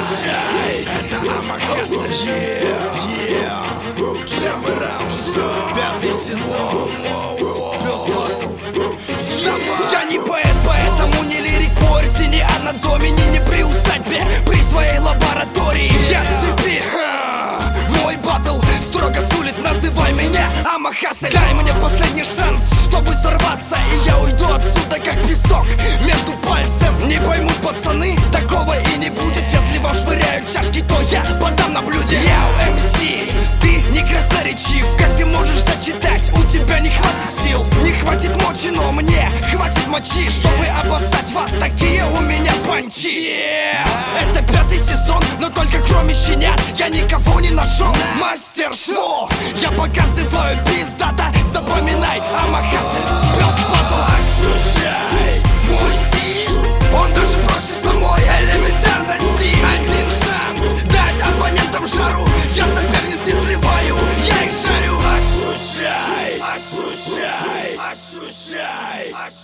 Ощущай, это Амахаса, Первый раунд, 5-й сезон, Пёс Батл. Я не поэт, поэтому не лирик, порти, не анатомии, не при усадьбе, при своей лаборатории. Я с цепи, мой батл, строго с улиц, называй меня Амахаса. Дай мне последний шанс, чтобы сорваться, и я уйду отсюда как песок между пальцев. Не поймут пацаны, такого и не будет. Если вам швыряют чашки, то я подам на блюде. Я МС, ты не красноречив. Как ты можешь зачитать? У тебя не хватит сил, не хватит мочи, но мне хватит мочи, чтобы обоссать вас. Такие у меня панчи. Это 5-й сезон, но только кроме щенят я никого не нашел. Мастерство я показываю пиздата. Запоминай, Амахаса, Пёс Батл. Ощущай мой стиль, он даже проще самой элементарности. Один шанс дать оппонентам жару, я соперниц не сливаю, я их жарю. Ощущай, ощущай, ощущай, ощущай.